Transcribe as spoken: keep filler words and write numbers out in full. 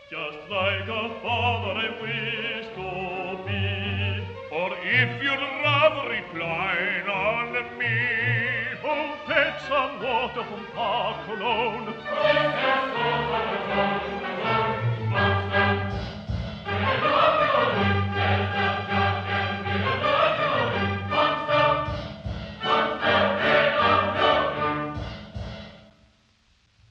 Just like a father I wish to be. Or if you'd rather recline on me, oh, fetch some water from Park Cologne.